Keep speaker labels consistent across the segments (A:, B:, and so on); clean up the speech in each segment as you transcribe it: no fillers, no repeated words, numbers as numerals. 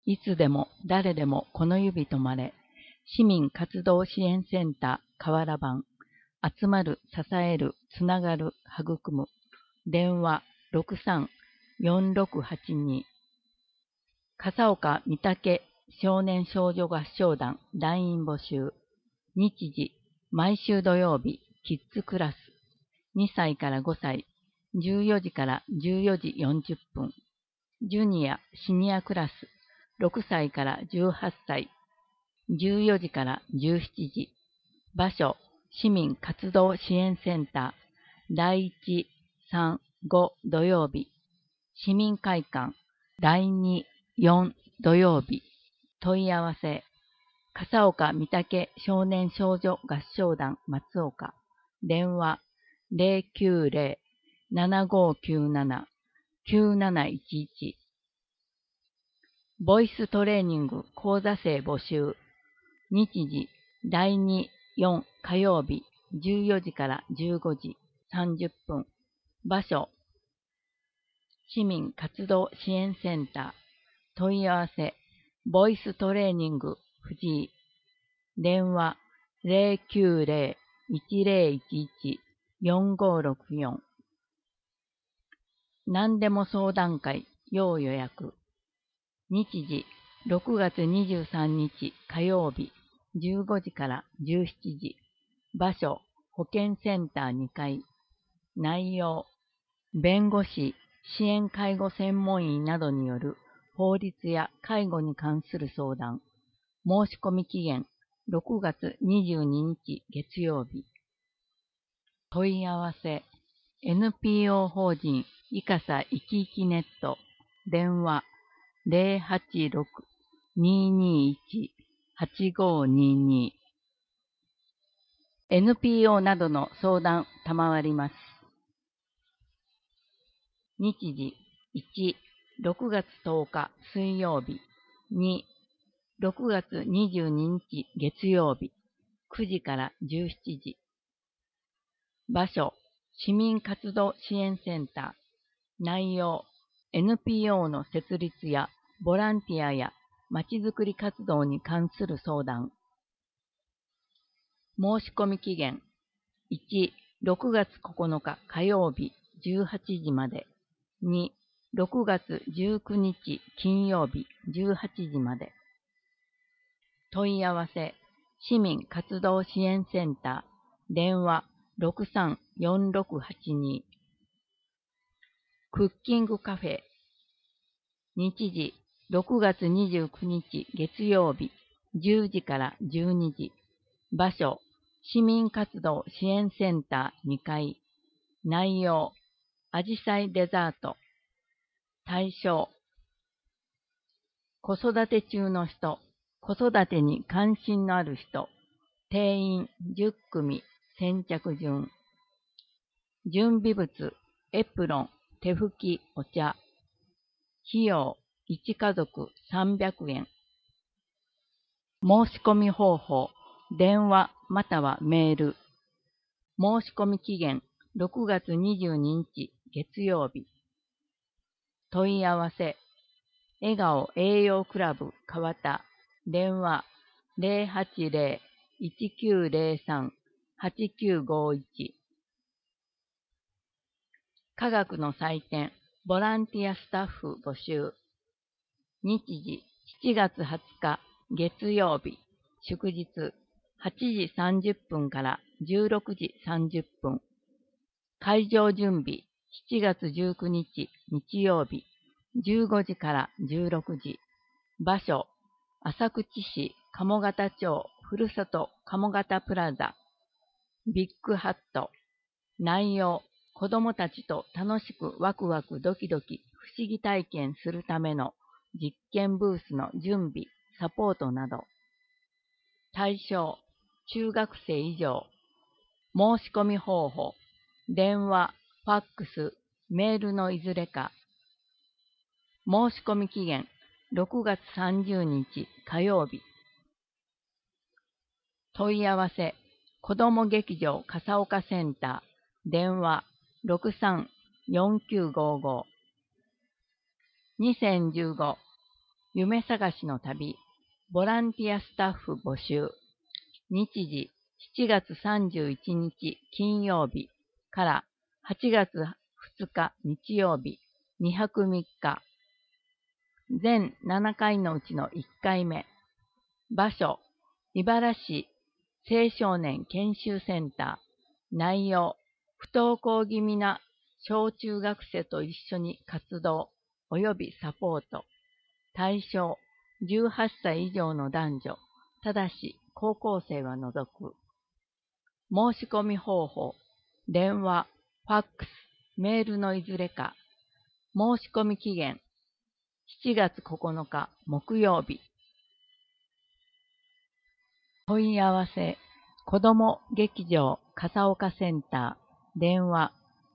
A: いつでも誰でもこの指止まれ。市民活動支援センター河原版。集まる、支える、つながる、育む。電話63-4682。笠岡御嶽少年少女合唱団団員募集。日時、毎週土曜日、キッズクラス。2歳から5歳、14時から14時40分。ジュニア、シニアクラス、6歳から18歳、14時から17時。場所、市民活動支援センター、第1、3、5土曜日。市民会館、第2、4土曜日。問い合わせ、笠岡御嶽少年少女合唱団松岡。電話、090-7597-9711。ボイストレーニング講座生募集。日時、第2、4火曜日、14時から15時30分。場所、市民活動支援センター。問い合わせ、ボイストレーニング藤井。電話、090-1011-4564。何でも相談会、要予約。日時、6月23日火曜日、15時から17時。場所、保健センター2階。内容、弁護士、支援介護専門医などによる法律や介護に関する相談。申し込み期限、6月22日月曜日。問い合わせ、NPO 法人いかさいきいきネット。電話、086-221-8522。NPO などの相談賜ります。日時、1、6月10日水曜日。2、6月22日月曜日。9時から17時。場所、市民活動支援センター。内容、NPO の設立やボランティアやまちづくり活動に関する相談。申し込み期限、1、6月9日火曜日18時まで。2、6月19日金曜日18時まで。問い合わせ、市民活動支援センター。電話63-4682。クッキングカフェ。日時、6月29日月曜日、10時から12時。場所、市民活動支援センター2階。内容、アジサイデザート。対象、子育て中の人、子育てに関心のある人。定員10組、先着順。準備物、エプロン、手拭き、お茶。費用、1家族300円。申し込み方法、電話またはメール。申し込み期限、6月22日月曜日。問い合わせ、笑顔栄養クラブ川田。電話080-1903-8951。科学の祭典、ボランティアスタッフ募集。日時、7月20日、月曜日、祝日、8時30分から16時30分。会場準備、7月19日、日曜日、15時から16時。場所、浅口市鴨方町ふるさと鴨方プラザ。ビッグハット。内容、子供たちと楽しくワクワクドキドキ不思議体験するための実験ブースの準備、サポートなど。対象、中学生以上。申し込み方法、電話、ファックス、メールのいずれか。申し込み期限、6月30日火曜日。問い合わせ、子ども劇場笠岡センター。電話、63-4955。2015 夢探しの旅、ボランティアスタッフ募集。日時、7月31日金曜日から8月2日日曜日、2泊3日。全7回のうちの1回目。場所、茨市青少年研修センター。内容、不登校気味な小中学生と一緒に活動及びサポート。対象、18歳以上の男女、ただし高校生は除く。申し込み方法、電話、ファックス、メールのいずれか。申し込み期限、7月9日木曜日。問い合わせ、子ども劇場笠岡センター、電話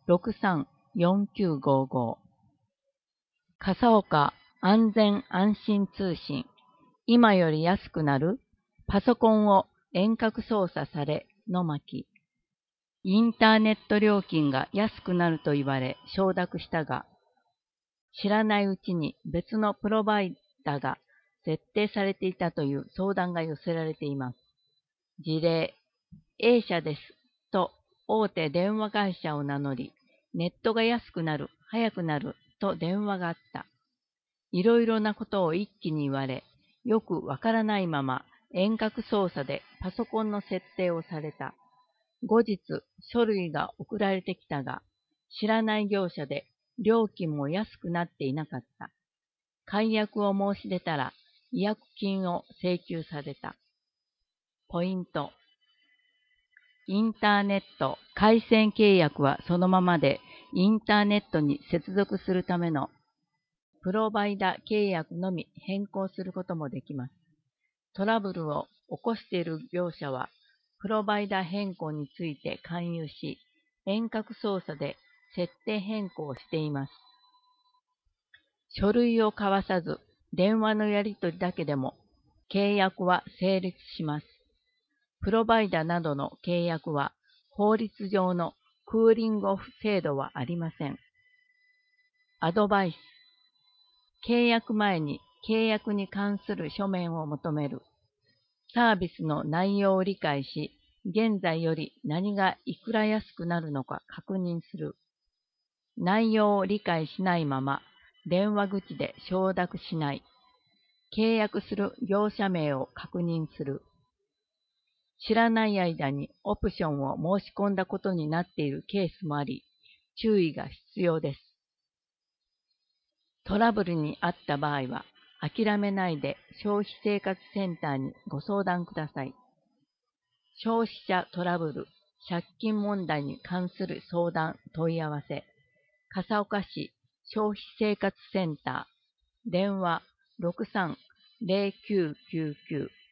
A: 634955。笠岡安全安心通信、今より安くなるパソコンを遠隔操作されの巻。インターネット料金が安くなると言われ承諾したが、知らないうちに別のプロバイダが設定されていたという相談が寄せられています。事例、A 社ですと大手電話会社を名乗り、ネットが安くなる、早くなると電話があった。いろいろなことを一気に言われ、よくわからないまま遠隔操作でパソコンの設定をされた。後日、書類が送られてきたが、知らない業者で料金も安くなっていなかった。解約を申し出たら、違約金を請求された。ポイント。インターネット回線契約はそのままで、インターネットに接続するためのプロバイダ契約のみ変更することもできます。トラブルを起こしている業者は、プロバイダ変更について勧誘し、遠隔操作で設定変更をしています。書類を交わさず、電話のやり取りだけでも契約は成立します。プロバイダなどの契約は法律上のクーリングオフ制度はありません。アドバイス。契約前に契約に関する書面を求める。サービスの内容を理解し、現在より何がいくら安くなるのか確認する。内容を理解しないまま、電話口で承諾しない。契約する業者名を確認する。知らない間にオプションを申し込んだことになっているケースもあり、注意が必要です。トラブルにあった場合は、諦めないで消費生活センターにご相談ください。消費者トラブル、借金問題に関する相談問い合わせ、笠岡市消費生活センター、電話63-0999